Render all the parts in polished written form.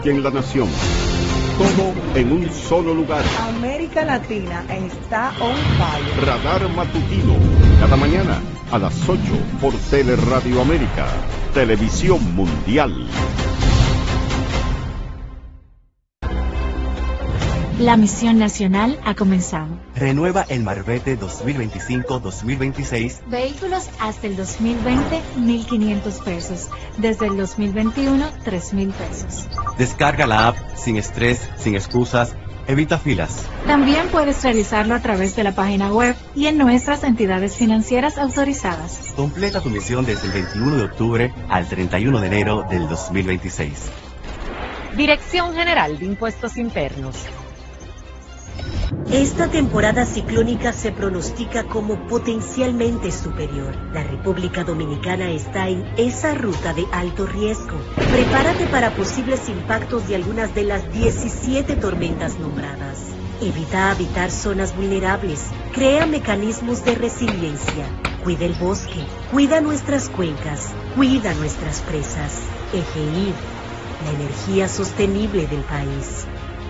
y en la nación. Todo en un solo lugar. América Latina está on fire. Radar matutino. Cada mañana a las 8 por Teleradio América. Televisión Mundial. La misión nacional ha comenzado. Renueva el Marbete 2025-2026. Vehículos hasta el 2020, 1.500 pesos. Desde el 2021, 3.000 pesos. Descarga la app sin estrés, sin excusas. Evita filas. También puedes realizarlo a través de la página web y en nuestras entidades financieras autorizadas. Completa tu misión desde el 21 de octubre al 31 de enero del 2026. Dirección General de Impuestos Internos. Esta temporada ciclónica se pronostica como potencialmente superior. La República Dominicana está en esa ruta de alto riesgo. Prepárate para posibles impactos de algunas de las 17 tormentas nombradas. Evita habitar zonas vulnerables. Crea mecanismos de resiliencia. Cuida el bosque. Cuida nuestras cuencas. Cuida nuestras presas. EGID, la energía sostenible del país.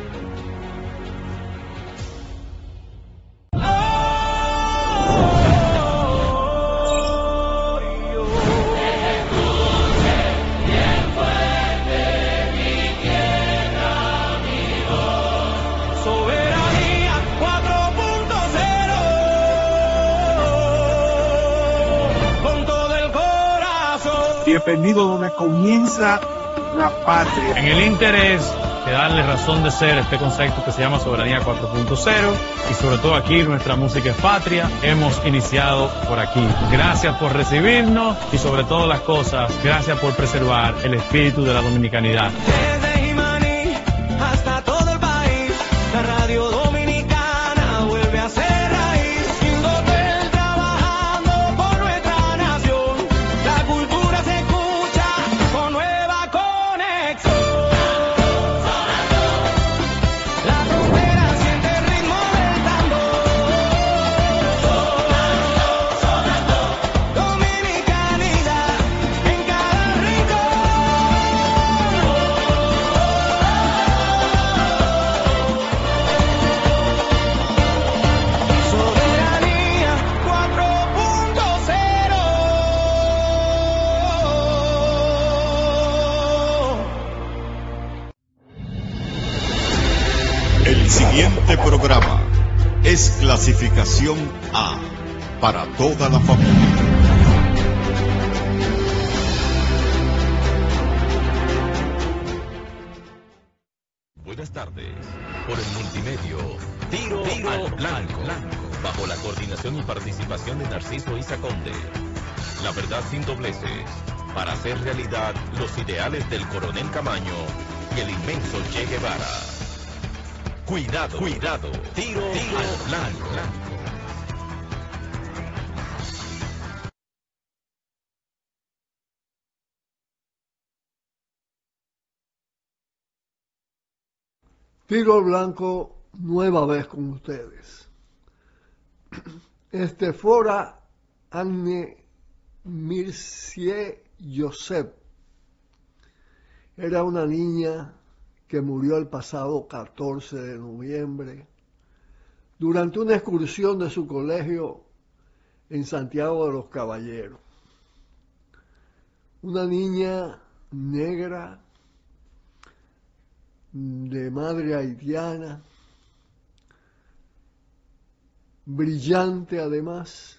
Bienvenido donde comienza la patria. En el interés de darle razón de ser este concepto que se llama Soberanía 4.0 y sobre todo aquí nuestra música es patria, hemos iniciado por aquí. Gracias por recibirnos y sobre todas las cosas, gracias por preservar el espíritu de la dominicanidad. Desde Jimaní hasta todo el país, la radio dominicana vuelve a ser raíz. Indotel trabajando por nuestra nación, la cultura se escucha con nueva conexión. La frontera siente el ritmo del tambor. Dominicanidad en cada rincón. Soberanía 4.0. El siguiente programa es clasificación A para toda la familia. Buenas tardes. Por el multimedio, Tiro al Blanco, bajo la coordinación y participación de Narciso Isa Conde. La verdad sin dobleces, para hacer realidad los ideales del coronel Camaño y el inmenso Che Guevara. Cuidado, Tiro al Blanco. Tiro al Blanco, nueva vez con ustedes. Estefora Anne Mircea Joseph era una niña que murió el pasado 14 de noviembre durante una excursión de su colegio en Santiago de los Caballeros. Una niña negra, de madre haitiana, brillante además.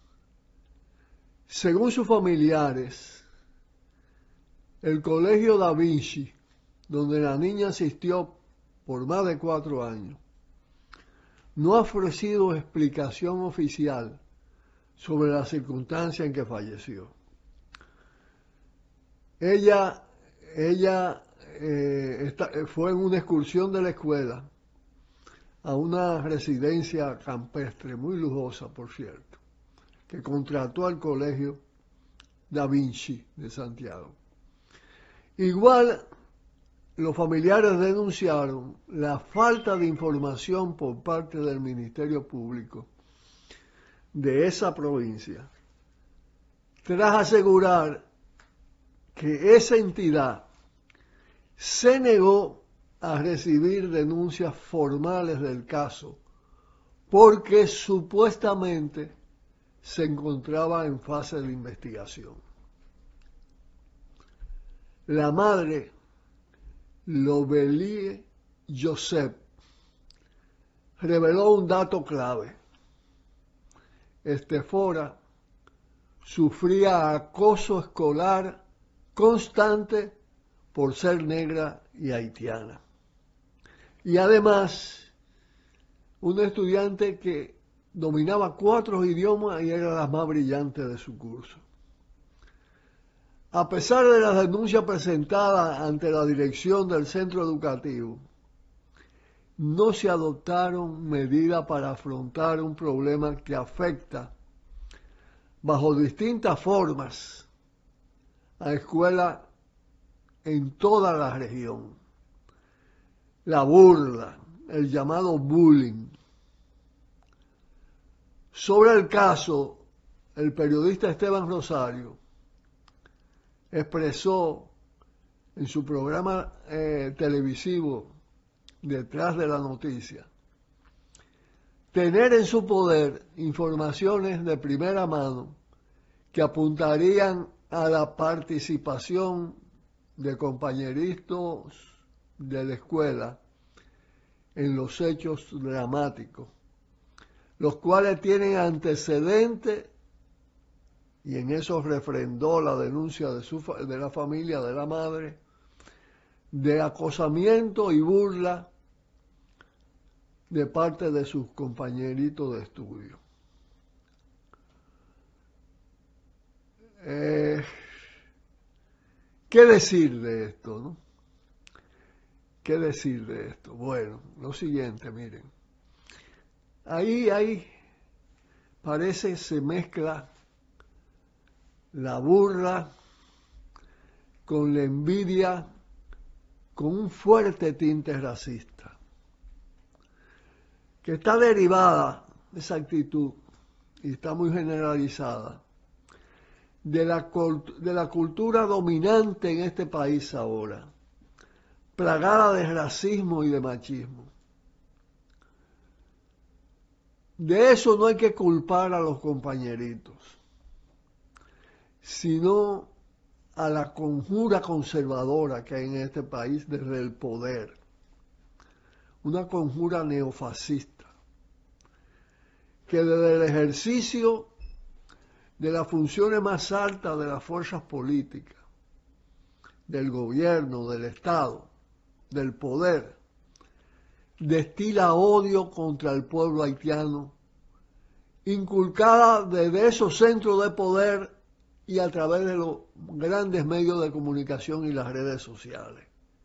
Según sus familiares, el Colegio Da Vinci, donde la niña asistió por más de 4 años, no ha ofrecido explicación oficial sobre la circunstancia en que falleció. Ella fue en una excursión de la escuela a una residencia campestre muy lujosa, por cierto, que contrató al Colegio Da Vinci de Santiago. Igual, los familiares denunciaron la falta de información por parte del Ministerio Público de esa provincia, tras asegurar que esa entidad se negó a recibir denuncias formales del caso porque supuestamente se encontraba en fase de investigación. La madre, Lobelie Joseph, reveló un dato clave. Estefora sufría acoso escolar constante por ser negra y haitiana. Y además, un estudiante que dominaba 4 idiomas y era la más brillante de su curso. A pesar de las denuncias presentadas ante la dirección del centro educativo, no se adoptaron medidas para afrontar un problema que afecta bajo distintas formas a escuelas en toda la región. La burla, el llamado bullying. Sobre el caso, el periodista Esteban Rosario expresó en su programa televisivo Detrás de la Noticia tener en su poder informaciones de primera mano que apuntarían a la participación de compañeritos de la escuela en los hechos dramáticos, los cuales tienen antecedentes, y en eso refrendó la denuncia de la familia, de la madre, de acosamiento y burla de parte de sus compañeritos de estudio. ¿Qué decir de esto, no? ¿Qué decir de esto? Bueno, lo siguiente, miren. Ahí parece se mezcla la burla con la envidia, con un fuerte tinte racista, que está derivada, esa actitud, y está muy generalizada, de la cultura dominante en este país ahora, plagada de racismo y de machismo. De eso no hay que culpar a los compañeritos, sino a la conjura conservadora que hay en este país desde el poder, una conjura neofascista, que desde el ejercicio de las funciones más altas de las fuerzas políticas, del gobierno, del Estado, del poder, destila odio contra el pueblo haitiano, inculcada desde esos centros de poder y a través de los grandes medios de comunicación y las redes sociales.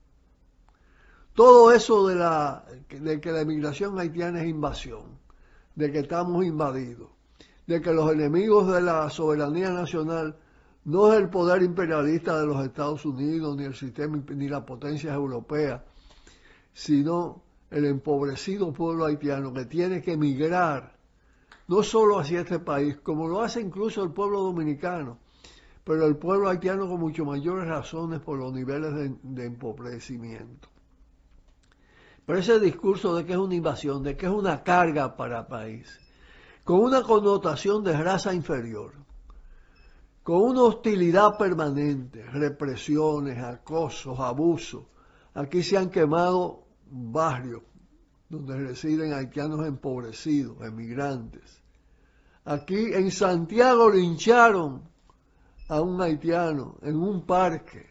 Todo eso de que la inmigración haitiana es invasión, de que estamos invadidos, de que los enemigos de la soberanía nacional no es el poder imperialista de los Estados Unidos, ni el sistema, ni las potencias europeas, sino el empobrecido pueblo haitiano que tiene que emigrar, no solo hacia este país, como lo hace incluso el pueblo dominicano, pero el pueblo haitiano con mucho mayores razones por los niveles de empobrecimiento. Pero ese discurso de que es una invasión, de que es una carga para el país, con una connotación de raza inferior, con una hostilidad permanente, represiones, acosos, abusos. Aquí se han quemado barrios donde residen haitianos empobrecidos, emigrantes. Aquí en Santiago lincharon a un haitiano en un parque.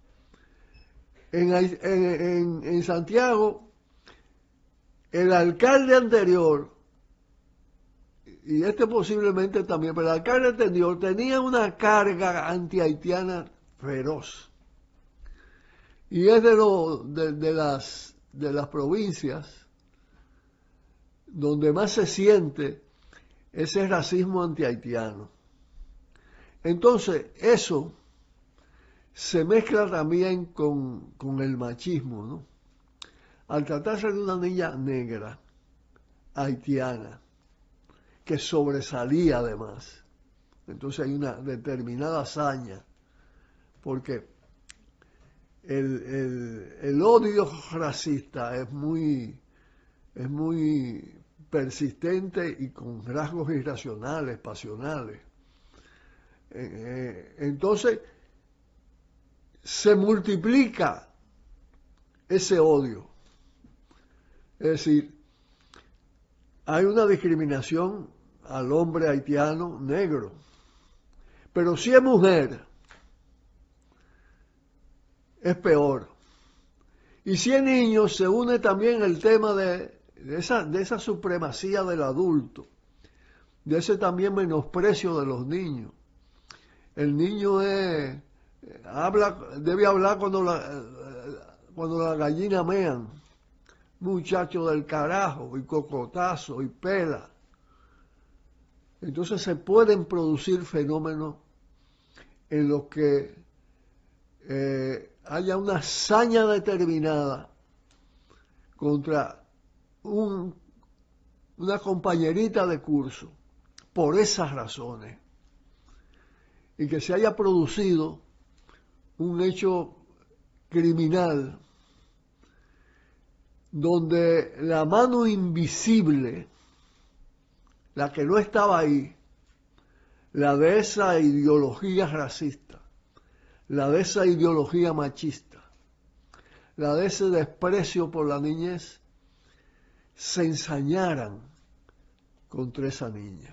En Santiago, el alcalde anterior, y este posiblemente también, pero el alcalde anterior tenía una carga anti-haitiana feroz. Y es de las provincias donde más se siente ese racismo anti-haitiano. Entonces, eso se mezcla también con el machismo, ¿no? Al tratarse de una niña negra, haitiana, que sobresalía además. Entonces hay una determinada hazaña, porque el odio racista es muy persistente y con rasgos irracionales, pasionales. Entonces, se multiplica ese odio. Es decir, hay una discriminación al hombre haitiano negro, pero si es mujer, es peor. Y si es niño, se une también el tema de esa supremacía del adulto, de ese también menosprecio de los niños. El niño debe hablar cuando la gallina mean, muchacho del carajo, y cocotazo, y pela. Entonces se pueden producir fenómenos en los que haya una saña determinada contra una compañerita de curso, por esas razones, y que se haya producido un hecho criminal donde la mano invisible, la que no estaba ahí, la de esa ideología racista, la de esa ideología machista, la de ese desprecio por la niñez, se ensañaran contra esa niña.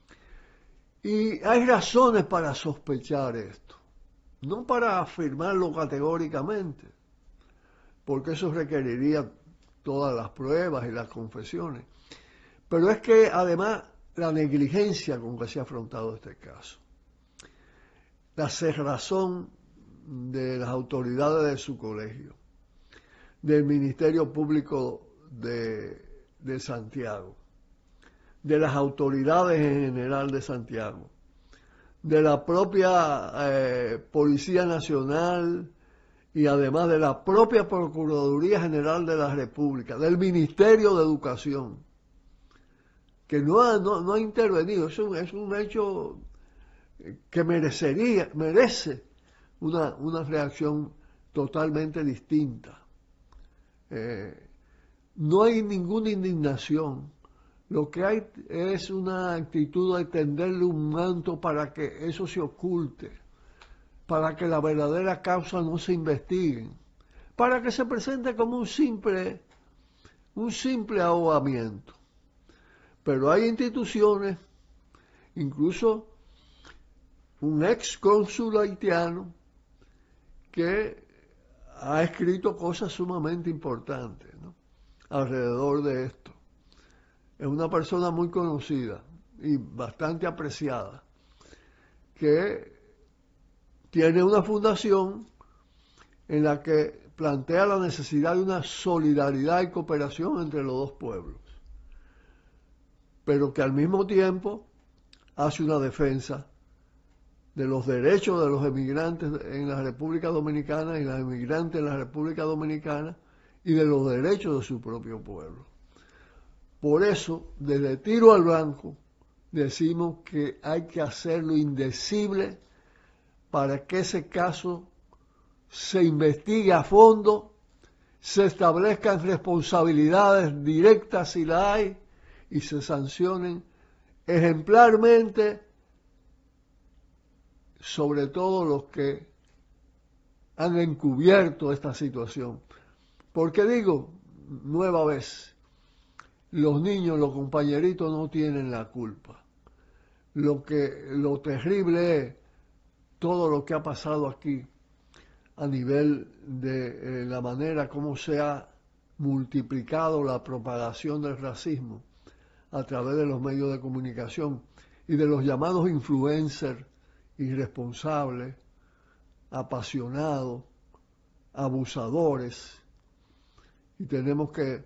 Y hay razones para sospechar esto, no para afirmarlo categóricamente, porque eso requeriría todas las pruebas y las confesiones, pero es que además la negligencia con que se ha afrontado este caso, la cerrazón de las autoridades de su colegio, del Ministerio Público de Santiago, de las autoridades en general de Santiago, de la propia Policía Nacional y además de la propia Procuraduría General de la República, del Ministerio de Educación, que no ha intervenido. Es un hecho que merece una reacción totalmente distinta. No hay ninguna indignación. Lo que hay es una actitud de tenderle un manto para que eso se oculte, para que la verdadera causa no se investigue, para que se presente como un simple ahogamiento. Pero hay instituciones, incluso un ex cónsul haitiano, que ha escrito cosas sumamente importantes, ¿no?, alrededor de esto. Es una persona muy conocida y bastante apreciada, que tiene una fundación en la que plantea la necesidad de una solidaridad y cooperación entre los dos pueblos, pero que al mismo tiempo hace una defensa de los derechos de los emigrantes en la República Dominicana y las emigrantes en la República Dominicana y de los derechos de su propio pueblo. Por eso, desde Tiro al Blanco, decimos que hay que hacer lo indecible para que ese caso se investigue a fondo, se establezcan responsabilidades directas si la hay y se sancionen ejemplarmente, sobre todo los que han encubierto esta situación. Porque digo, nueva vez, los niños, los compañeritos no tienen la culpa. Lo terrible es todo lo que ha pasado aquí a nivel de la manera como se ha multiplicado la propagación del racismo a través de los medios de comunicación y de los llamados influencers irresponsables, apasionados, abusadores. Y tenemos que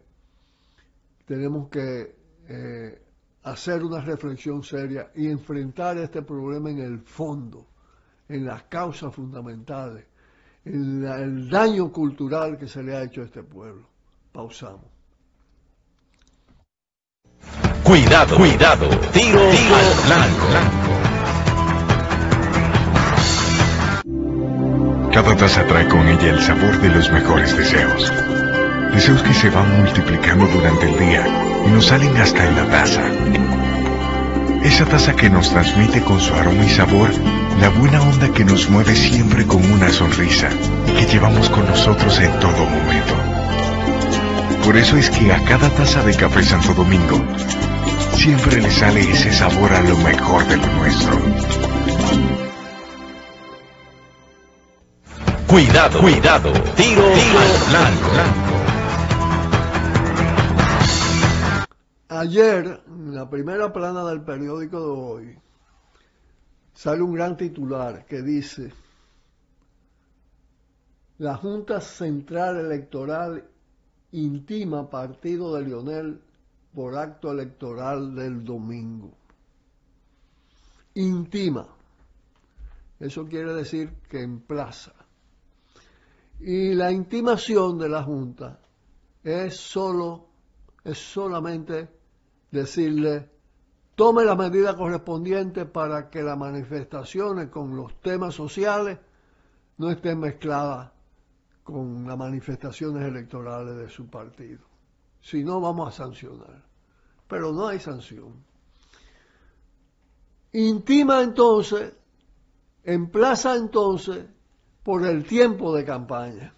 hacer una reflexión seria y enfrentar este problema en el fondo, en las causas fundamentales, en el daño cultural que se le ha hecho a este pueblo. Pausamos. Cuidado, tiro al blanco. Cada taza trae con ella el sabor de los mejores deseos. Deseos que se van multiplicando durante el día y nos salen hasta en la taza. Esa taza que nos transmite con su aroma y sabor la buena onda que nos mueve siempre con una sonrisa y que llevamos con nosotros en todo momento. Por eso es que a cada taza de Café Santo Domingo siempre le sale ese sabor a lo mejor de lo nuestro. Cuidado, cuidado, tiro al blanco. Ayer, en la primera plana del periódico de hoy, sale un gran titular que dice: la Junta Central Electoral intima partido de Leonel por acto electoral del domingo. Intima. Eso quiere decir que emplaza. Y la intimación de la Junta es solamente decirle: tome la medida correspondiente para que las manifestaciones con los temas sociales no estén mezcladas con las manifestaciones electorales de su partido. Si no, vamos a sancionar. Pero no hay sanción. Intima entonces, emplaza entonces por el tiempo de campaña.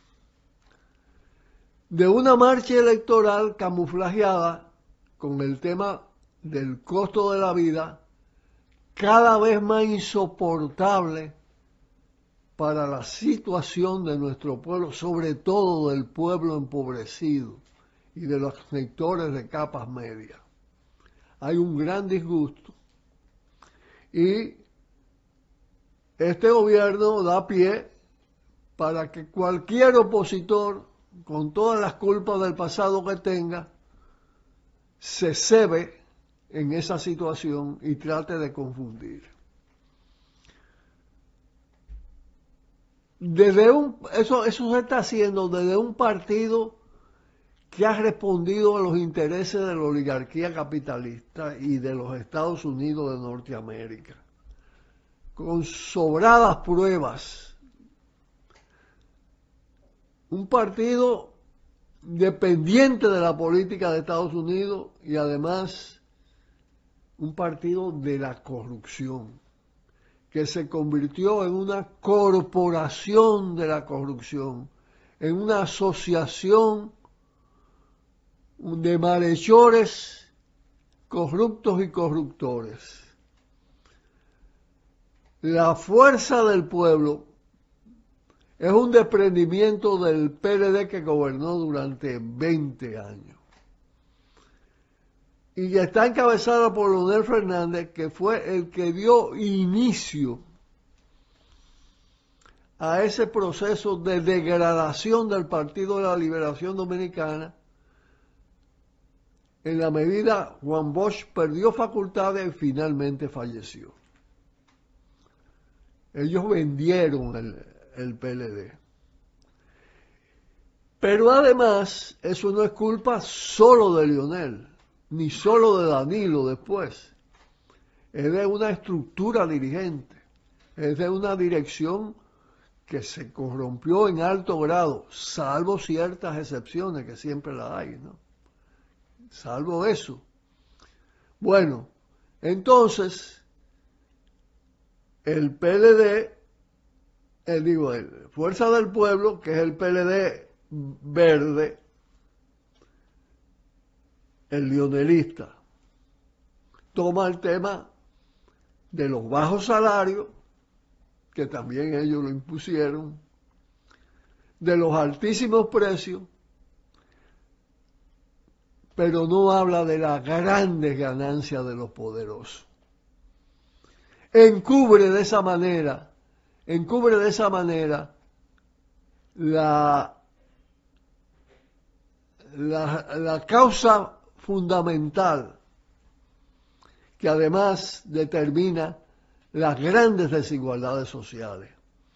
De una marcha electoral camuflajeada con el tema del costo de la vida, cada vez más insoportable para la situación de nuestro pueblo, sobre todo del pueblo empobrecido y de los sectores de capas medias. Hay un gran disgusto y este gobierno da pie para que cualquier opositor, con todas las culpas del pasado que tenga, se cebe en esa situación y trate de confundir. Eso se está haciendo desde un partido que ha respondido a los intereses de la oligarquía capitalista y de los Estados Unidos de Norteamérica, con sobradas pruebas. Un partido dependiente de la política de Estados Unidos y además un partido de la corrupción, que se convirtió en una corporación de la corrupción, en una asociación de malhechores corruptos y corruptores. La fuerza del pueblo es un desprendimiento del PLD que gobernó durante 20 años. Y está encabezada por Leonel Fernández, que fue el que dio inicio a ese proceso de degradación del Partido de la Liberación Dominicana. En la medida Juan Bosch perdió facultades y finalmente falleció. Ellos vendieron el PLD. Pero además, eso no es culpa solo de Leonel, ni solo de Danilo después. Es de una estructura dirigente, es de una dirección que se corrompió en alto grado, salvo ciertas excepciones que siempre las hay, ¿no? Salvo eso. Bueno, entonces, el PLD, Fuerza del Pueblo, que es el PLD verde, el leonelista, toma el tema de los bajos salarios, que también ellos lo impusieron, de los altísimos precios, pero no habla de las grandes ganancias de los poderosos. Encubre de esa manera la causa fundamental que además determina las grandes desigualdades sociales.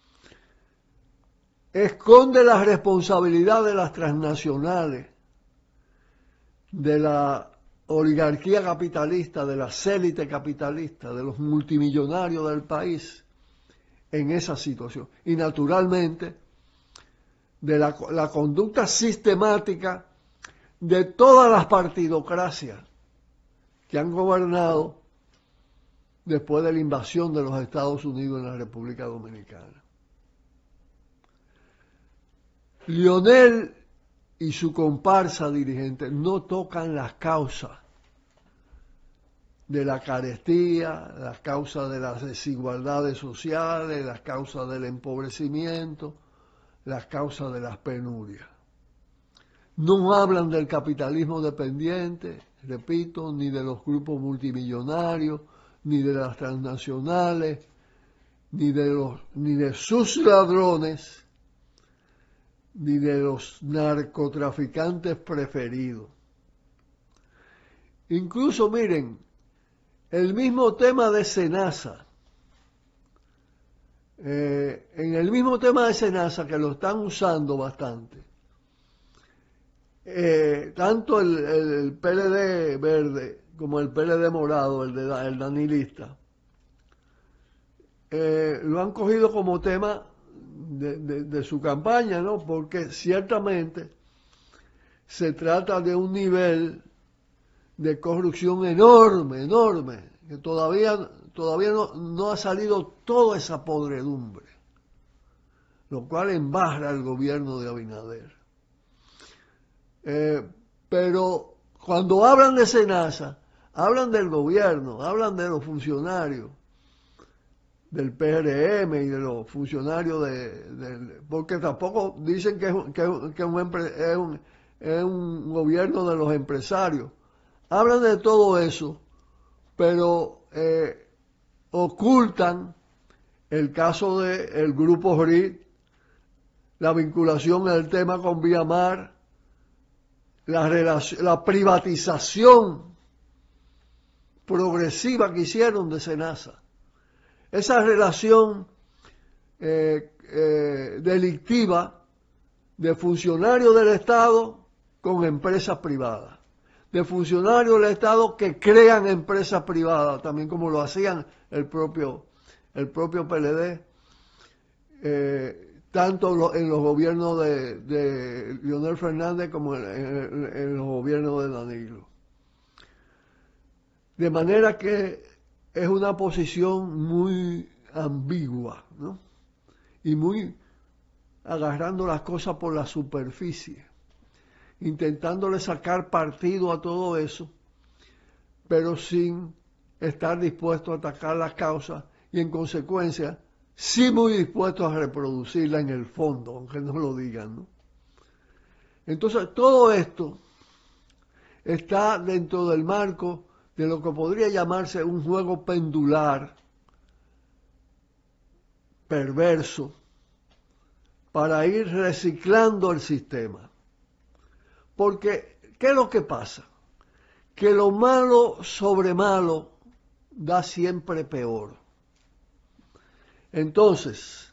Esconde la responsabilidad de las transnacionales, de la oligarquía capitalista, de las élites capitalistas, de los multimillonarios del país, en esa situación. Y naturalmente, de la conducta sistemática de todas las partidocracias que han gobernado después de la invasión de los Estados Unidos en la República Dominicana. Leonel y su comparsa dirigente no tocan las causas de la carestía, las causas de las desigualdades sociales, las causas del empobrecimiento, las causas de las penurias. No hablan del capitalismo dependiente, repito, ni de los grupos multimillonarios, ni de las transnacionales, ni de sus ladrones, ni de los narcotraficantes preferidos. Incluso, miren, el mismo tema de Senasa, en el mismo tema de Senasa, que lo están usando bastante, tanto el PLD verde como el PLD morado, el danilista, lo han cogido como tema de su campaña, ¿no? Porque ciertamente se trata de un nivel de corrupción enorme, que todavía no ha salido toda esa podredumbre, lo cual embarra al gobierno de Abinader. Pero cuando hablan de Senasa, hablan del gobierno, hablan de los funcionarios del PRM y de los funcionarios porque tampoco dicen que es un gobierno de los empresarios. Hablan de todo eso, pero ocultan el caso del Grupo RIT, la vinculación del tema con Viamar, la privatización progresiva que hicieron de Senasa. Esa relación delictiva de funcionarios del Estado con empresas privadas, de funcionarios del Estado que crean empresas privadas, también como lo hacían el propio PLD, tanto en los gobiernos de Leonel Fernández como en los gobiernos de Danilo. De manera que es una posición muy ambigua, ¿no? Y muy agarrando las cosas por la superficie, intentándole sacar partido a todo eso, pero sin estar dispuesto a atacar las causas y en consecuencia sí muy dispuesto a reproducirla en el fondo, aunque no lo digan, ¿no? Entonces todo esto está dentro del marco de lo que podría llamarse un juego pendular perverso para ir reciclando el sistema. Porque, ¿qué es lo que pasa? Que lo malo sobre malo da siempre peor. Entonces,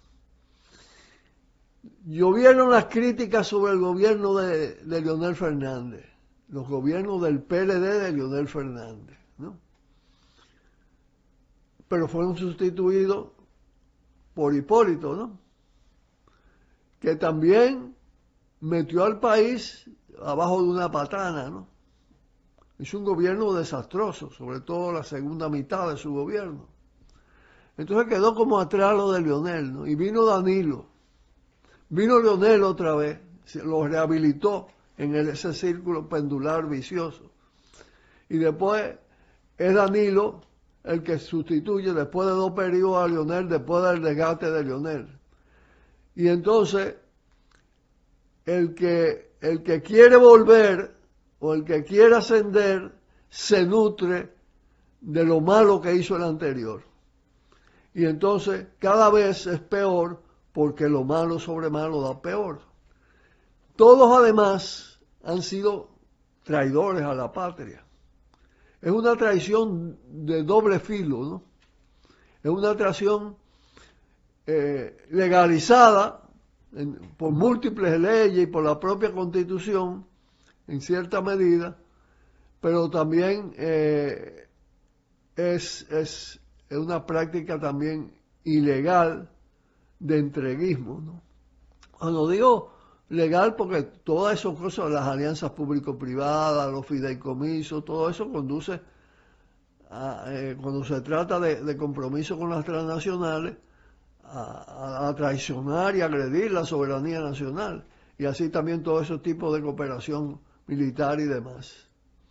llovieron las críticas sobre el gobierno de Leonel Fernández, los gobiernos del PLD de Leonel Fernández, ¿no? Pero fueron sustituidos por Hipólito, ¿no? Que también metió al país abajo de una patana, ¿no? Hizo un gobierno desastroso, sobre todo la segunda mitad de su gobierno. Entonces quedó como atrás lo de Leonel, ¿no? Y vino Danilo. Vino Leonel otra vez, lo rehabilitó en ese círculo pendular vicioso. Y después es Danilo el que sustituye después de 2 periodos a Leonel, después del desgaste de Leonel. Y entonces el que quiere volver o el que quiere ascender se nutre de lo malo que hizo el anterior. Y entonces cada vez es peor porque lo malo sobre malo da peor. Todos además han sido traidores a la patria. Es una traición de doble filo, ¿no? Es una traición legalizada por múltiples leyes y por la propia Constitución, en cierta medida, pero también es una práctica también ilegal de entreguismo, ¿no? Cuando digo legal, porque todas esas cosas, las alianzas público-privadas, los fideicomisos, todo eso conduce cuando se trata de compromiso con las transnacionales, a traicionar y agredir la soberanía nacional, y así también todo ese tipo de cooperación militar y demás.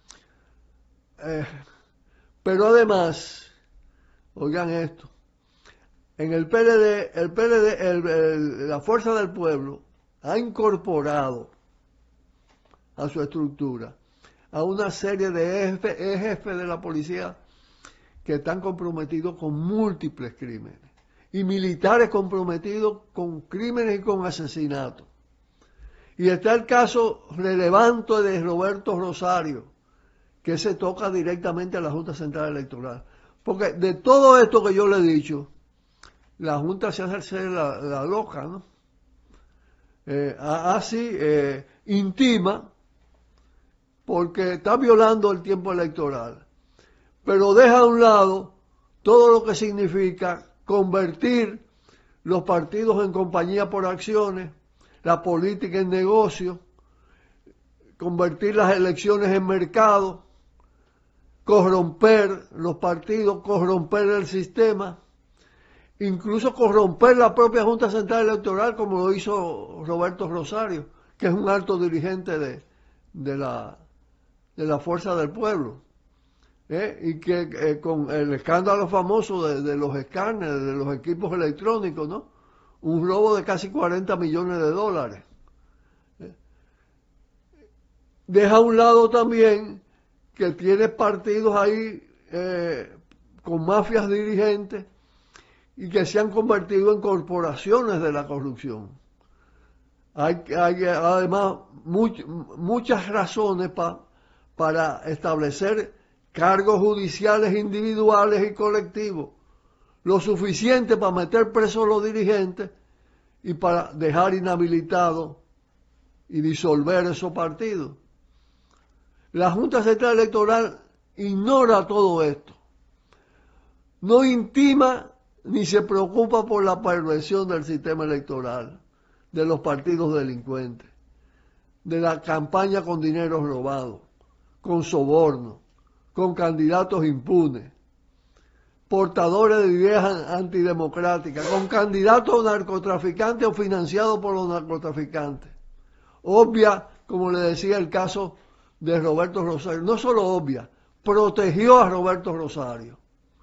Pero además, oigan esto, en el PLD, la Fuerza del Pueblo ha incorporado a su estructura a una serie de jefes de la policía que están comprometidos con múltiples crímenes, y militares comprometidos con crímenes y con asesinatos. Y está el caso relevante de Roberto Rosario, que se toca directamente a la Junta Central Electoral. Porque de todo esto que yo le he dicho, la Junta se hace la loca, ¿no? Así intima, porque está violando el tiempo electoral, pero deja a un lado todo lo que significa convertir los partidos en compañía por acciones, la política en negocio, convertir las elecciones en mercado, corromper los partidos, corromper el sistema, incluso corromper la propia Junta Central Electoral, como lo hizo Roberto Rosario, que es un alto dirigente de la Fuerza del Pueblo, y que con el escándalo famoso de los escáneres, de los equipos electrónicos, ¿no? Un robo de casi 40 millones de dólares. Deja a un lado también que tiene partidos ahí con mafias dirigentes y que se han convertido en corporaciones de la corrupción. Hay además muchas razones para establecer cargos judiciales individuales y colectivos, lo suficiente para meter presos a los dirigentes y para dejar inhabilitados y disolver esos partidos. La Junta Central Electoral ignora todo esto, no intima ni se preocupa por la perversión del sistema electoral, de los partidos delincuentes, de la campaña con dinero robado, con soborno, con candidatos impunes, portadores de ideas antidemocráticas, con candidatos narcotraficantes o financiados por los narcotraficantes. Obvia, como le decía el caso de Roberto Rosario, no solo obvia, protegió a Roberto Rosario.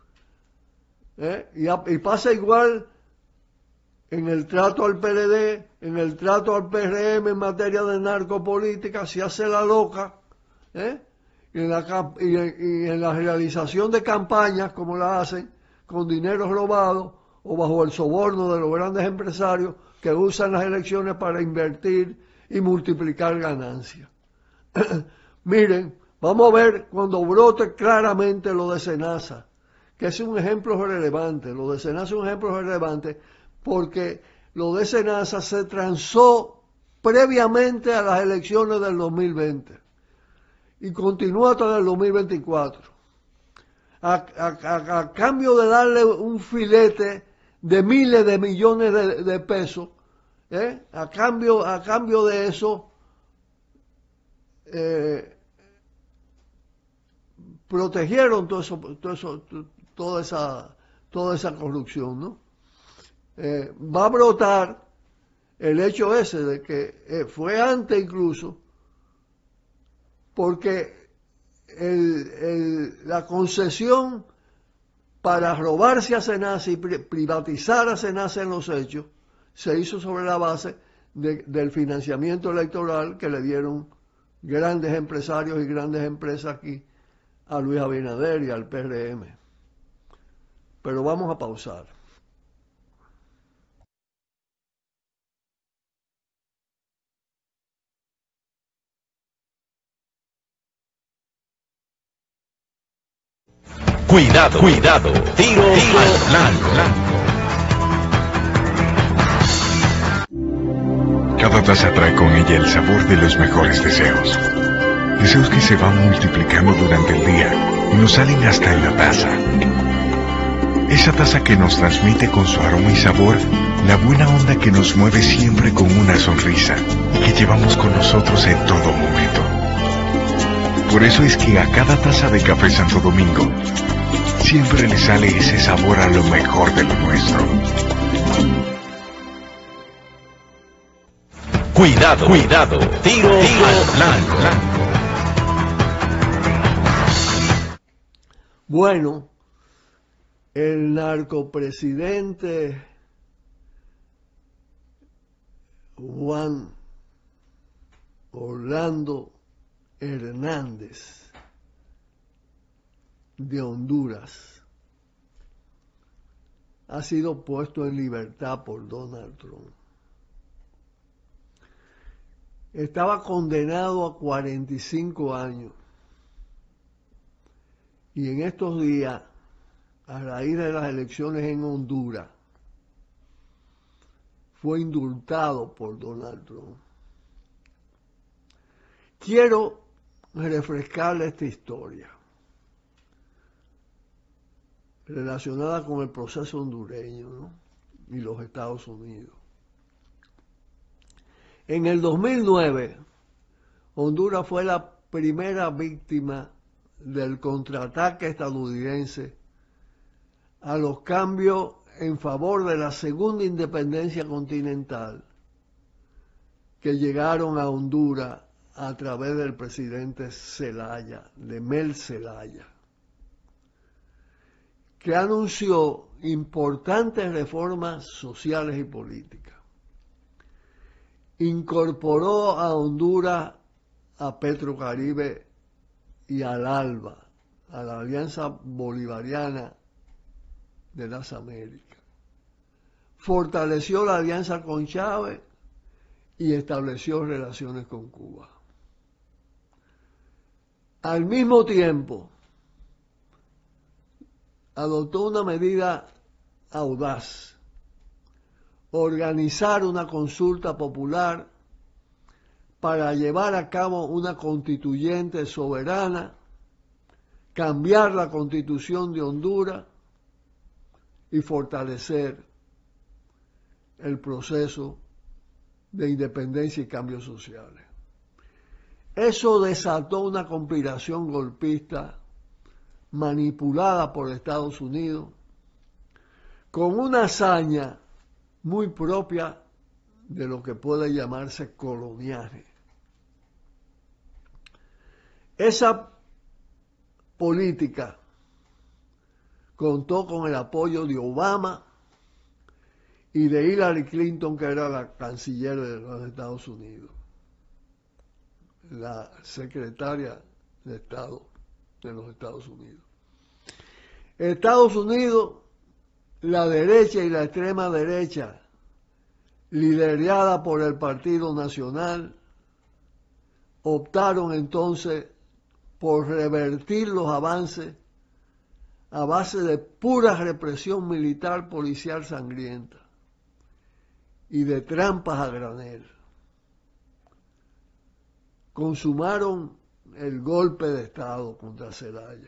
Y pasa igual en el trato al PLD, en el trato al PRM en materia de narcopolítica, se hace la loca, y en la realización de campañas, como la hacen, con dinero robado o bajo el soborno de los grandes empresarios que usan las elecciones para invertir y multiplicar ganancias. Miren, vamos a ver cuando brote claramente lo de Senasa, que es un ejemplo relevante. Lo de Senasa es un ejemplo relevante porque lo de Senasa se transó previamente a las elecciones del 2020 y continúa hasta el 2024. A cambio de darle un filete de miles de millones de pesos, a cambio de eso, protegieron toda esa corrupción, ¿no? Va a brotar el hecho ese de que fue antes incluso, porque la concesión para robarse a Senasa y privatizar a Senasa en los hechos se hizo sobre la base del financiamiento electoral que le dieron grandes empresarios y grandes empresas aquí a Luis Abinader y al PRM. Pero vamos a pausar. Cuidado, tiro al blanco. Cada taza trae con ella el sabor de los mejores deseos. Deseos que se van multiplicando durante el día y nos salen hasta en la taza. Esa taza que nos transmite con su aroma y sabor la buena onda que nos mueve siempre con una sonrisa y que llevamos con nosotros en todo momento. Por eso es que a cada taza de Café Santo Domingo siempre le sale ese sabor a lo mejor de lo nuestro. Cuidado, cuidado, tiro al blanco. Bueno, el narcopresidente Juan Orlando Hernández de Honduras ha sido puesto en libertad por Donald Trump. Estaba condenado a 45 años y en estos días, a raíz de las elecciones en Honduras, fue indultado por Donald Trump. Quiero refrescarle esta historia relacionada con el proceso hondureño, ¿no? Y los Estados Unidos. En el 2009, Honduras fue la primera víctima del contraataque estadounidense a los cambios en favor de la segunda independencia continental que llegaron a Honduras a través del presidente Zelaya, de Mel Zelaya, que anunció importantes reformas sociales y políticas. Incorporó a Honduras a Petrocaribe y al ALBA, a la Alianza Bolivariana de las Américas. Fortaleció la alianza con Chávez y estableció relaciones con Cuba. Al mismo tiempo, adoptó una medida audaz: organizar una consulta popular para llevar a cabo una constituyente soberana, cambiar la Constitución de Honduras y fortalecer el proceso de independencia y cambios sociales. Eso desató una conspiración golpista manipulada por Estados Unidos con una hazaña muy propia de lo que puede llamarse coloniaje. Esa política contó con el apoyo de Obama y de Hillary Clinton, que era la canciller de los Estados Unidos, la secretaria de Estado de los Estados Unidos. Estados Unidos, la derecha y la extrema derecha, liderada por el Partido Nacional, optaron entonces por revertir los avances a base de pura represión militar policial sangrienta y de trampas a granel. Consumaron el golpe de Estado contra Zelaya.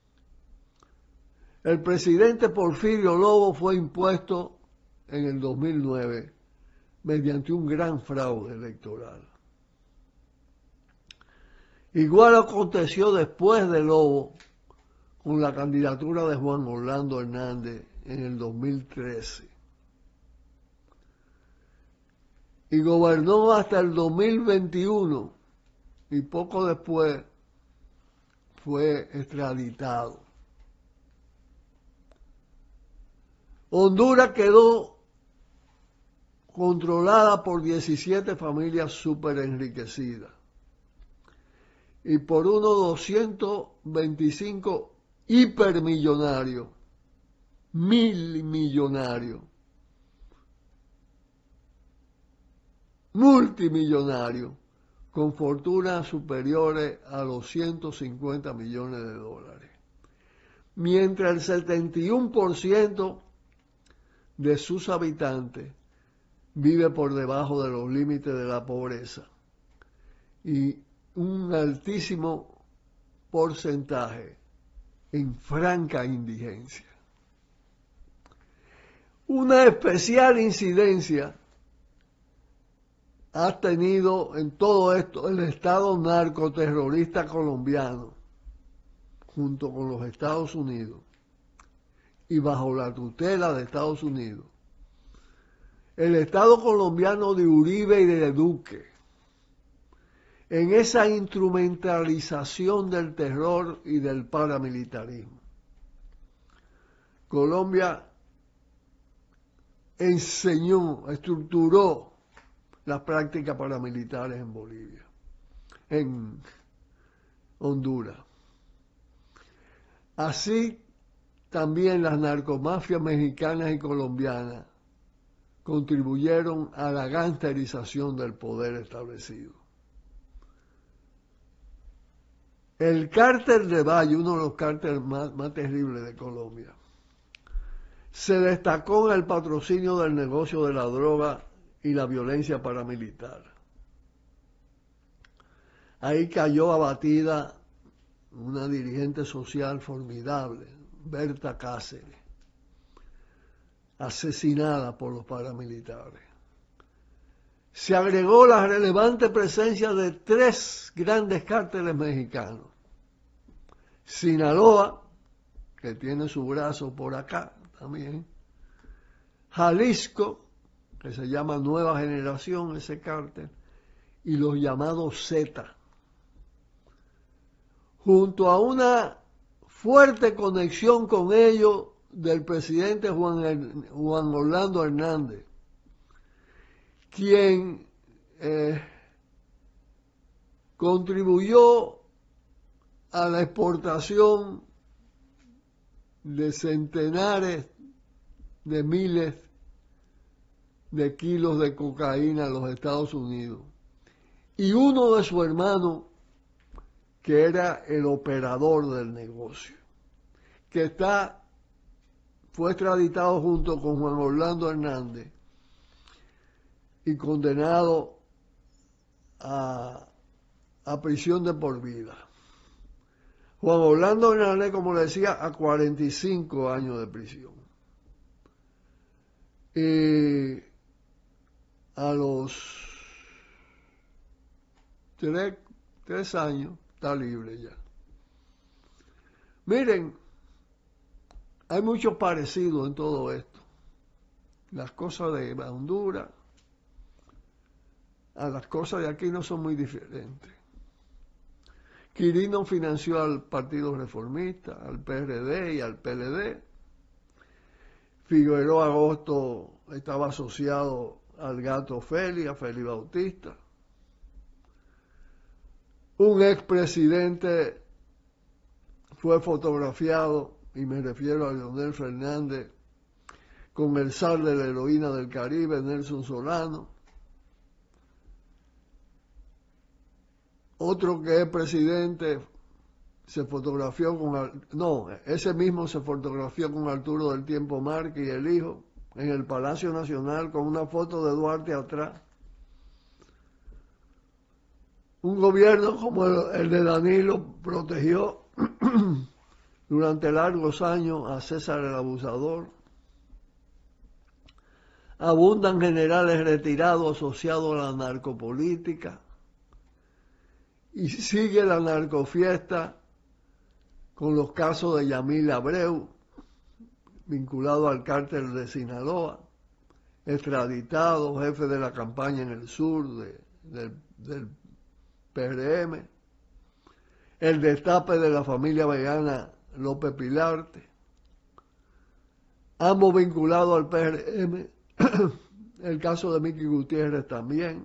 El presidente Porfirio Lobo fue impuesto en el 2009 mediante un gran fraude electoral. Igual aconteció después de Lobo con la candidatura de Juan Orlando Hernández en el 2013. Y gobernó hasta el 2021 y poco después fue extraditado. Honduras quedó controlada por 17 familias súper enriquecidas y por unos 225 hipermillonarios, millonarios, multimillonarios, con fortunas superiores a los 150 millones de dólares, mientras el 71% de sus habitantes vive por debajo de los límites de la pobreza y un altísimo porcentaje en franca indigencia. Una especial incidencia ha tenido en todo esto el Estado narcoterrorista colombiano, junto con los Estados Unidos y bajo la tutela de Estados Unidos. El Estado colombiano de Uribe y de Duque, en esa instrumentalización del terror y del paramilitarismo. Colombia enseñó, estructuró las prácticas paramilitares en Bolivia, en Honduras. Así también las narcomafias mexicanas y colombianas contribuyeron a la gangsterización del poder establecido. El cártel de Valle, uno de los cárteles más terribles de Colombia, se destacó en el patrocinio del negocio de la droga y la violencia paramilitar. Ahí cayó abatida una dirigente social formidable, Berta Cáceres, asesinada por los paramilitares. Se agregó la relevante presencia de 3 grandes cárteles mexicanos. Sinaloa, que tiene su brazo por acá también. Jalisco, que se llama Nueva Generación, ese cártel. Y los llamados Zetas. Junto a una fuerte conexión con ellos del presidente Juan Orlando Hernández, quien contribuyó a la exportación de centenares de miles de kilos de cocaína a los Estados Unidos. Y uno de sus hermanos, que era el operador del negocio, que fue extraditado junto con Juan Orlando Hernández y condenado a prisión de por vida. Juan Orlando Hernández, como le decía, a 45 años de prisión. Y a los 3 años está libre ya. Miren, hay mucho parecido en todo esto. Las cosas de Honduras a las cosas de aquí no son muy diferentes. Quirino financió al Partido Reformista, al PRD y al PLD. Figueroa Agosto estaba asociado al gato Félix, a Félix Bautista. Un expresidente fue fotografiado, y me refiero a Leonel Fernández, con el zar de la heroína del Caribe, Nelson Solano. Otro que es presidente se fotografió ese mismo se fotografió con Arturo del Tiempo Márquez y el hijo en el Palacio Nacional con una foto de Duarte atrás. Un gobierno como el de Danilo protegió durante largos años a César el Abusador. Abundan generales retirados asociados a la narcopolítica. Y sigue la narcofiesta con los casos de Yamil Abreu, vinculado al cártel de Sinaloa, extraditado, jefe de la campaña en el sur del PRM, el destape de la familia vegana López Pilarte, ambos vinculados al PRM, el caso de Miki Gutiérrez también.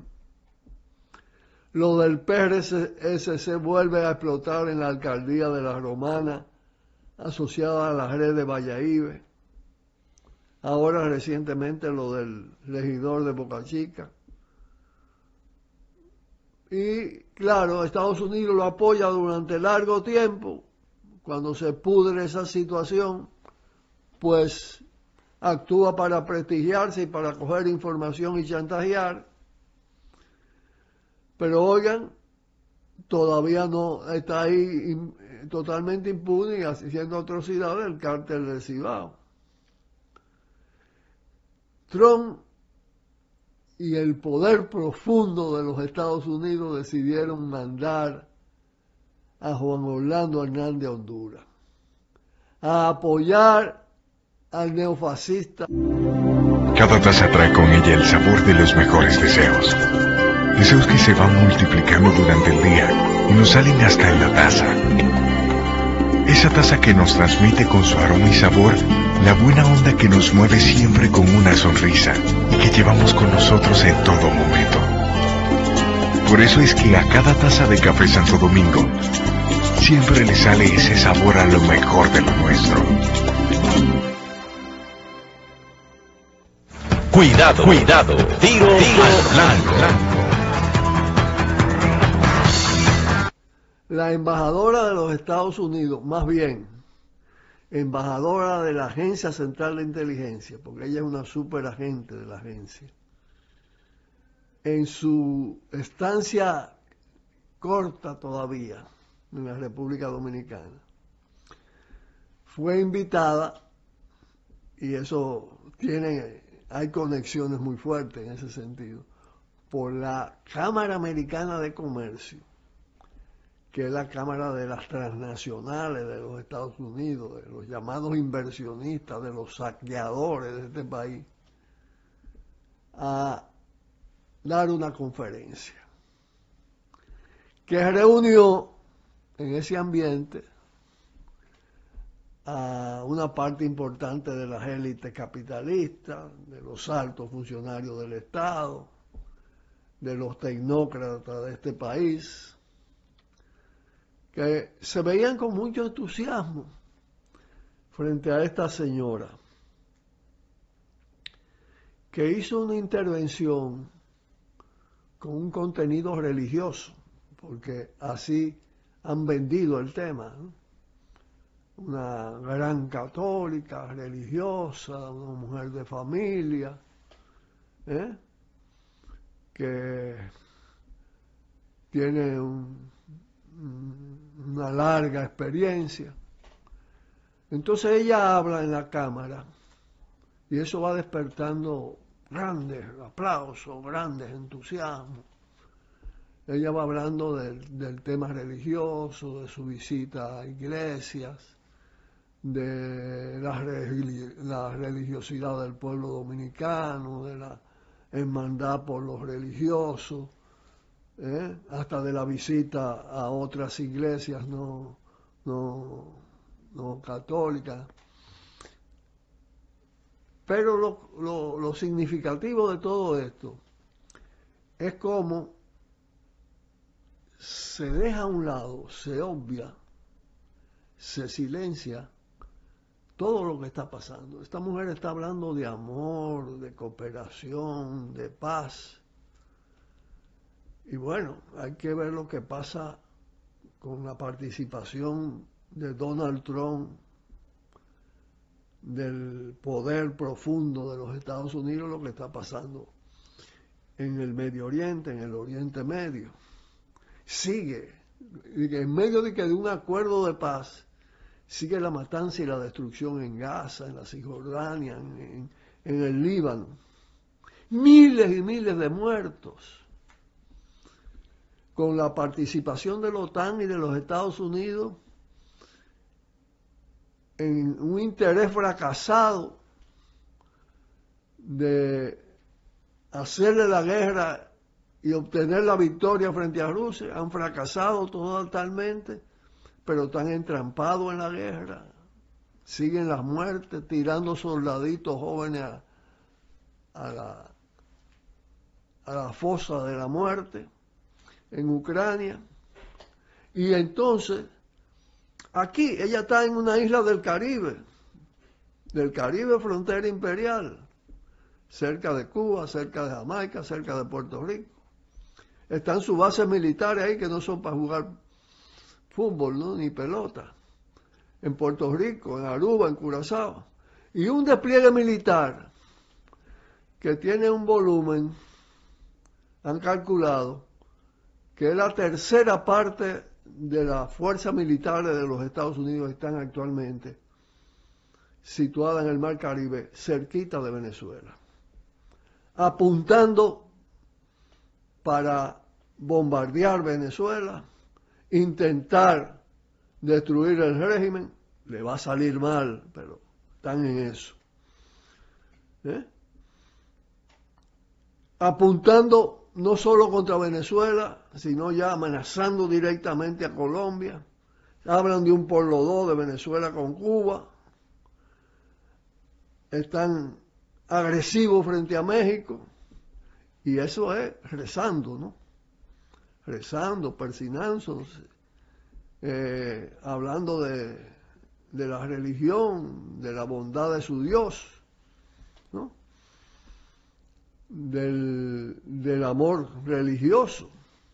Lo del PRSC vuelve a explotar en la alcaldía de La Romana, asociada a la red de Valladolid. Ahora recientemente lo del regidor de Boca Chica. Y claro, Estados Unidos lo apoya durante largo tiempo. Cuando se pudre esa situación, pues actúa para prestigiarse y para coger información y chantajear. Pero oigan, todavía no está ahí totalmente impune y haciendo atrocidades el cártel del Cibao. Trump y el poder profundo de los Estados Unidos decidieron mandar a Juan Orlando Hernández a Honduras a apoyar al neofascista. Cada taza trae con ella el sabor de los mejores deseos. Deseos que se van multiplicando durante el día y nos salen hasta en la taza. Esa taza que nos transmite con su aroma y sabor la buena onda que nos mueve siempre con una sonrisa y que llevamos con nosotros en todo momento. Por eso es que a cada taza de café Santo Domingo siempre le sale ese sabor a lo mejor de lo nuestro. Cuidado, cuidado, tiro al blanco. La embajadora de los Estados Unidos, más bien, embajadora de la Agencia Central de Inteligencia, porque ella es una superagente de la agencia, en su estancia corta todavía en la República Dominicana, fue invitada, y eso hay conexiones muy fuertes en ese sentido, por la Cámara Americana de Comercio, que es la Cámara de las transnacionales de los Estados Unidos, de los llamados inversionistas, de los saqueadores de este país, a dar una conferencia que reunió en ese ambiente a una parte importante de las élites capitalistas, de los altos funcionarios del Estado, de los tecnócratas de este país, que se veían con mucho entusiasmo frente a esta señora, que hizo una intervención con un contenido religioso, porque así han vendido el tema, ¿no? Una gran católica, religiosa, una mujer de familia, que tiene una larga experiencia. Entonces ella habla en la Cámara y eso va despertando grandes aplausos, grandes entusiasmos. Ella va hablando del tema religioso, de su visita a iglesias, de la religiosidad del pueblo dominicano, de la hermandad por los religiosos, hasta de la visita a otras iglesias no católicas. Pero lo significativo de todo esto es cómo se deja a un lado, se obvia, se silencia todo lo que está pasando. Esta mujer está hablando de amor, de cooperación, de paz. Y bueno, hay que ver lo que pasa con la participación de Donald Trump, del poder profundo de los Estados Unidos, lo que está pasando en el Medio Oriente, en el Oriente Medio. Sigue, en medio de un acuerdo de paz, sigue la matanza y la destrucción en Gaza, en la Cisjordania, en el Líbano. Miles y miles de muertos. Con la participación de la OTAN y de los Estados Unidos en un interés fracasado de hacerle la guerra y obtener la victoria frente a Rusia. Han fracasado totalmente, pero están entrampados en la guerra. Siguen las muertes, tirando soldaditos jóvenes a la fosa de la muerte en Ucrania. Y entonces, aquí ella está en una isla del Caribe frontera imperial, cerca de Cuba, cerca de Jamaica, cerca de Puerto Rico. Están sus bases militares ahí que no son para jugar fútbol, ¿no? Ni pelota. En Puerto Rico, en Aruba, en Curazao. Y un despliegue militar que tiene un volumen, han calculado, que es la tercera parte de las fuerzas militares de los Estados Unidos que están actualmente situadas en el Mar Caribe, cerquita de Venezuela. apuntando para bombardear Venezuela, intentar destruir el régimen. Le va a salir mal, pero están en eso. Apuntando no solo contra Venezuela, sino ya amenazando directamente a Colombia. Hablan de un por los dos de Venezuela con Cuba. Están agresivos frente a México. Y eso es rezando, ¿no? Rezando, persinándose, hablando de la religión, de la bondad de su Dios, ¿no? Del amor religioso.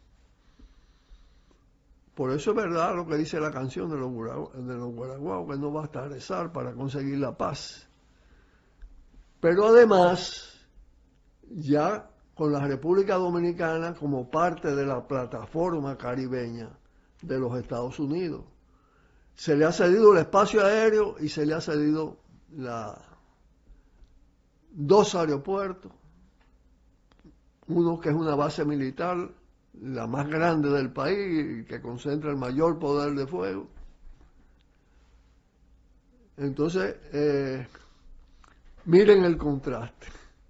Por eso es verdad lo que dice la canción de los guaraguaos, que no basta rezar para conseguir la paz. Pero además, ya con la República Dominicana como parte de la plataforma caribeña de los Estados Unidos, se le ha cedido el espacio aéreo y se le ha cedido dos aeropuertos, uno que es una base militar, la más grande del país, que concentra el mayor poder de fuego. Entonces, miren el contraste,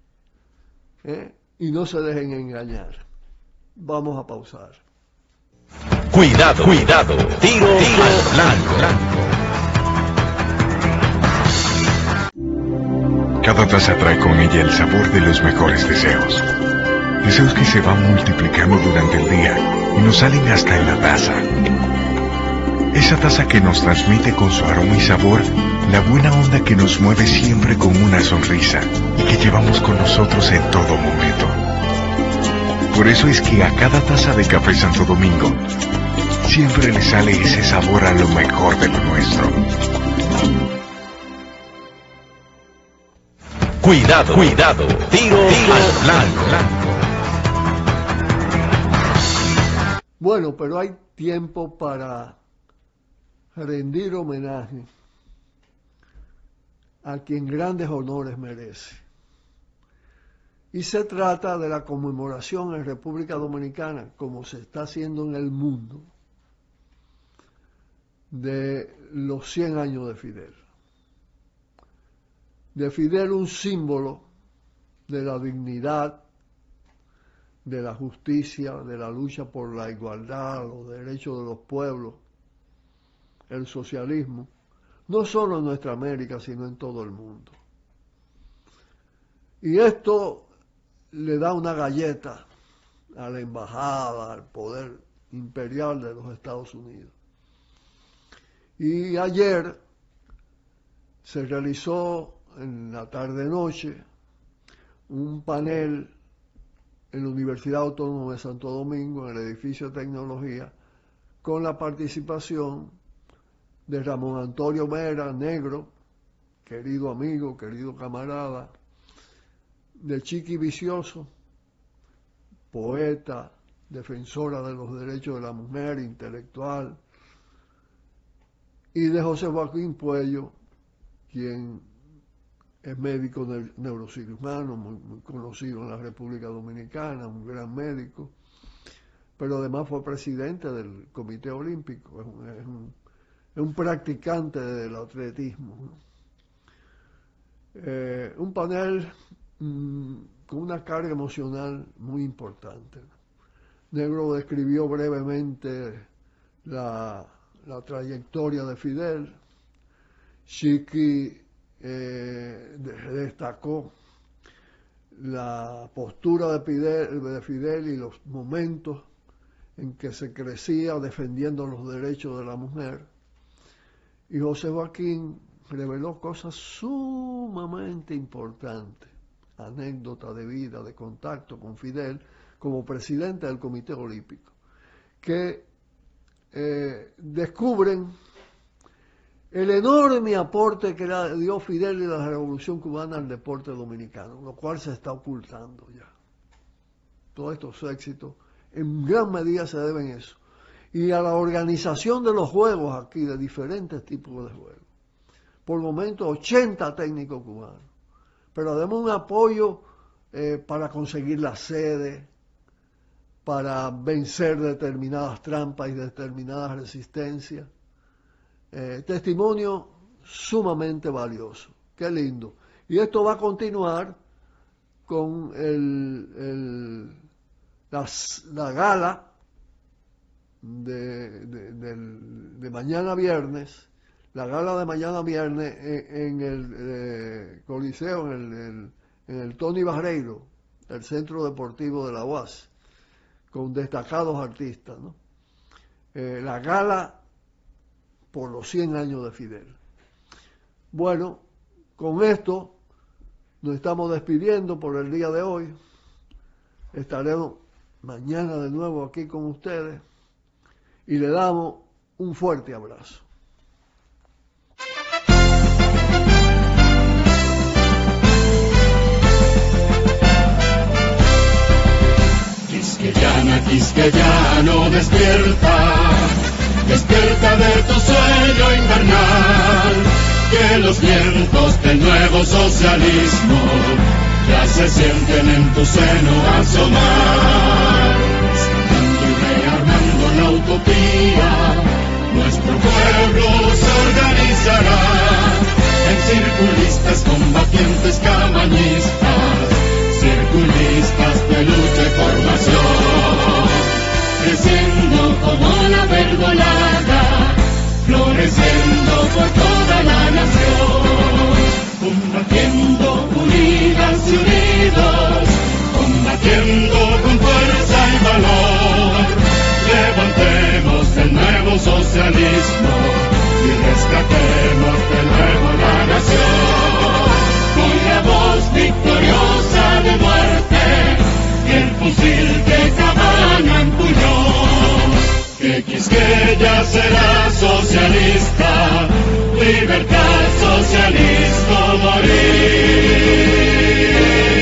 y no se dejen engañar. Vamos a pausar. Cuidado, cuidado, tiro al blanco. Cada taza trae con ella el sabor de los mejores deseos. Deseos que se van multiplicando durante el día y nos salen hasta en la taza. Esa taza que nos transmite con su aroma y sabor la buena onda que nos mueve siempre con una sonrisa y que llevamos con nosotros en todo momento. Por eso es que a cada taza de Café Santo Domingo siempre le sale ese sabor a lo mejor de lo nuestro. Cuidado, cuidado, tiro al blanco. Bueno, pero hay tiempo para rendir homenaje a quien grandes honores merece. Y se trata de la conmemoración en República Dominicana, como se está haciendo en el mundo, de los 100 años de Fidel. De Fidel, un símbolo de la dignidad, de la justicia, de la lucha por la igualdad, los derechos de los pueblos, el socialismo, no solo en nuestra América, sino en todo el mundo. Y esto le da una galleta a la embajada, al poder imperial de los Estados Unidos. Y ayer se realizó en la tarde-noche un panel en la Universidad Autónoma de Santo Domingo, en el edificio de tecnología, con la participación de Ramón Antonio Mera, negro, querido amigo, querido camarada, de Chiqui Vicioso, poeta, defensora de los derechos de la mujer, intelectual, y de José Joaquín Puello, quien es médico neurocirujano, muy conocido en la República Dominicana, un gran médico, pero además fue presidente del Comité Olímpico, es un practicante del atletismo, ¿no? Un panel con una carga emocional muy importante. Negro describió brevemente la trayectoria de Fidel. Chiqui destacó la postura de Fidel y los momentos en que se crecía defendiendo los derechos de la mujer. Y José Joaquín reveló cosas sumamente importantes, anécdotas de vida, de contacto con Fidel como presidente del Comité Olímpico, que descubren el enorme aporte que dio Fidel y la Revolución Cubana al deporte dominicano, lo cual se está ocultando ya. Todos estos éxitos en gran medida se deben a eso. Y a la organización de los juegos aquí, de diferentes tipos de juegos. Por el momento 80 técnicos cubanos, pero además un apoyo para conseguir la sede, para vencer determinadas trampas y determinadas resistencias. Testimonio sumamente valioso. Qué lindo. Y esto va a continuar con la gala de mañana viernes, la gala de mañana viernes en el Coliseo, en el Tony Barreiro, el Centro Deportivo de la UAS, con destacados artistas, ¿no? La gala por los 100 años de Fidel. Bueno, con esto nos estamos despidiendo por el día de hoy. Estaremos mañana de nuevo aquí con ustedes y le damos un fuerte abrazo. Quisqueyano, despierta, despierta de tu sueño invernal, que los vientos del nuevo socialismo ya se sienten en tu seno asomar. Rescatando y rearmando la utopía, nuestro pueblo se organizará en circulistas, combatientes, camañistas, circulistas de lucha y formación, creciendo como la verdolaga, floreciendo por toda la nación, combatiendo unidas y unidos, combatiendo con fuerza y valor. Levantemos el nuevo socialismo y rescatemos de nuevo la nación, con la voz victoriosa de muerte y el fusil que Cabana empuñó. Que Quisqueya será socialista, libertad, socialismo, morir.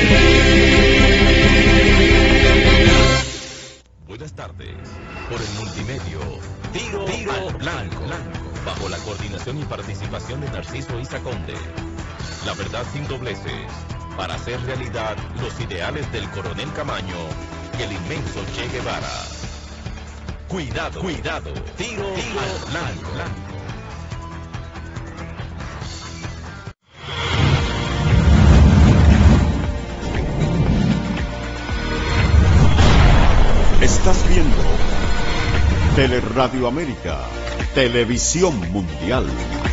Buenas tardes. Por el multimedio, Tiro al Blanco, bajo la coordinación y participación de Narciso Isa Conde. La verdad sin dobleces, para hacer realidad los ideales del coronel Camaño y el inmenso Che Guevara. Cuidado, cuidado, tiro al blanco. Estás viendo Teleradio América, Televisión Mundial.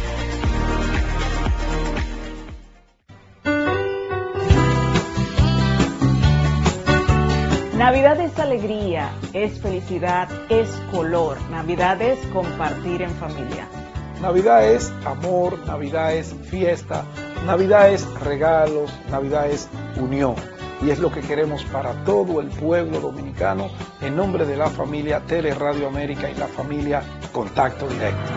Navidad es alegría, es felicidad, es color. Navidad es compartir en familia. Navidad es amor, Navidad es fiesta, Navidad es regalos, Navidad es unión. Y es lo que queremos para todo el pueblo dominicano en nombre de la familia Teleradio América y la familia Contacto Directo.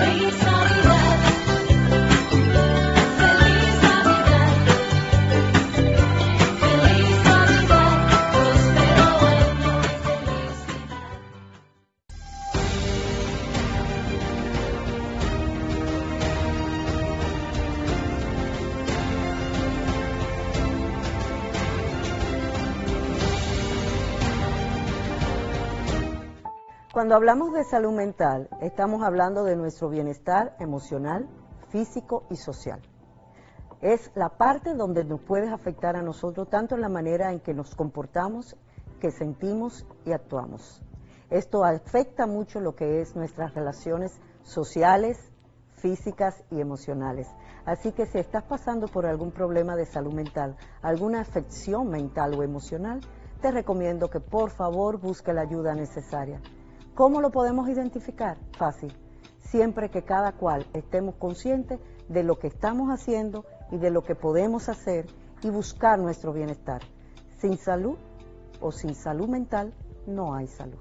Cuando hablamos de salud mental, estamos hablando de nuestro bienestar emocional, físico y social. Es la parte donde nos puede afectar a nosotros tanto en la manera en que nos comportamos, que sentimos y actuamos. Esto afecta mucho lo que es nuestras relaciones sociales, físicas y emocionales. Así que si estás pasando por algún problema de salud mental, alguna afección mental o emocional, te recomiendo que por favor busque la ayuda necesaria. ¿Cómo lo podemos identificar? Fácil. Siempre que cada cual estemos conscientes de lo que estamos haciendo y de lo que podemos hacer y buscar nuestro bienestar. Sin salud o sin salud mental no hay salud.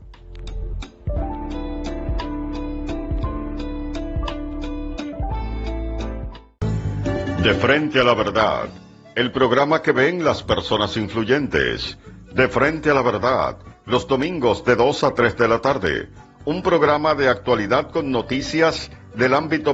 De frente a la verdad, el programa que ven las personas influyentes. De frente a la verdad, los domingos de 2 a 3 de la tarde. Un programa de actualidad con noticias del ámbito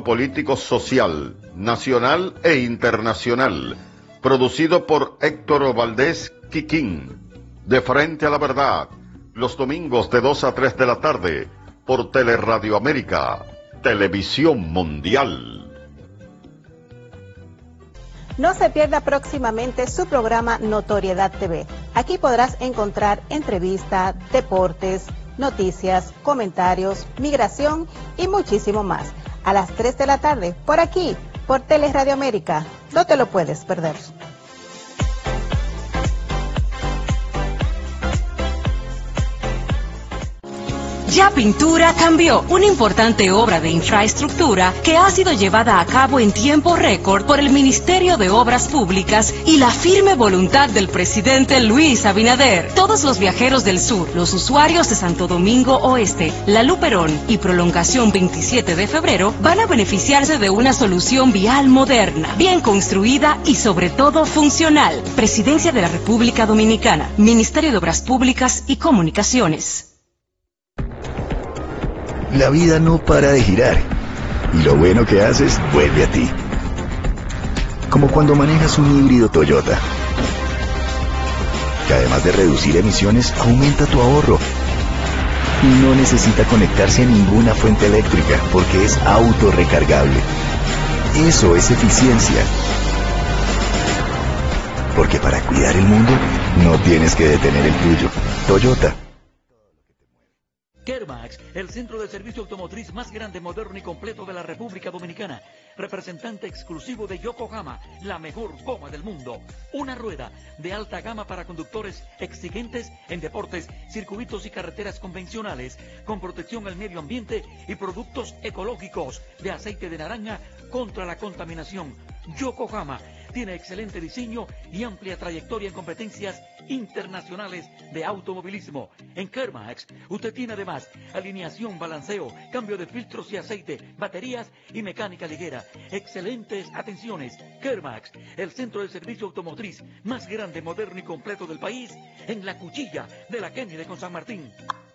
político-social, nacional e internacional. Producido por Héctor Valdés Kikín, De Frente a la Verdad, los domingos de 2 a 3 de la tarde, por Teleradio América, Televisión Mundial. No se pierda próximamente su programa Notoriedad TV. Aquí podrás encontrar entrevistas, deportes, noticias, comentarios, migración y muchísimo más. A las 3 de la tarde, por aquí, por Teleradio América. No te lo puedes perder. Ya Pintura cambió, una importante obra de infraestructura que ha sido llevada a cabo en tiempo récord por el Ministerio de Obras Públicas y la firme voluntad del presidente Luis Abinader. Todos los viajeros del sur, los usuarios de Santo Domingo Oeste, La Luperón y Prolongación 27 de febrero van a beneficiarse de una solución vial moderna, bien construida y sobre todo funcional. Presidencia de la República Dominicana, Ministerio de Obras Públicas y Comunicaciones. La vida no para de girar, y lo bueno que haces vuelve a ti. Como cuando manejas un híbrido Toyota, que además de reducir emisiones, aumenta tu ahorro. Y no necesita conectarse a ninguna fuente eléctrica, porque es autorrecargable. Eso es eficiencia. Porque para cuidar el mundo, no tienes que detener el tuyo. Toyota. Kermax, el centro de servicio automotriz más grande, moderno y completo de la República Dominicana. Representante exclusivo de Yokohama, la mejor goma del mundo. Una rueda de alta gama para conductores exigentes en deportes, circuitos y carreteras convencionales, con protección al medio ambiente y productos ecológicos de aceite de naranja contra la contaminación. Yokohama tiene excelente diseño y amplia trayectoria en competencias internacionales de automovilismo. En Kermax, usted tiene además alineación, balanceo, cambio de filtros y aceite, baterías y mecánica ligera. Excelentes atenciones. Kermax, el centro de servicio automotriz más grande, moderno y completo del país, en la cuchilla de la Kennedy con San Martín.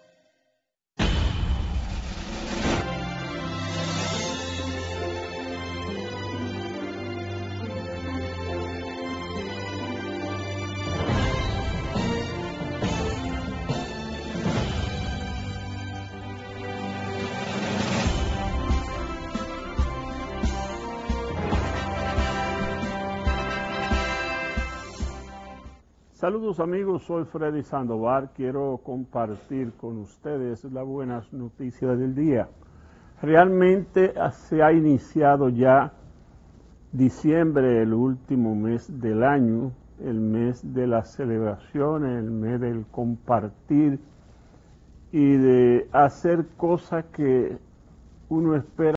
Saludos amigos, soy Freddy Sandoval. Quiero compartir con ustedes las buenas noticias del día. Realmente se ha iniciado ya diciembre, el último mes del año, el mes de las celebraciones, el mes del compartir y de hacer cosas que uno espera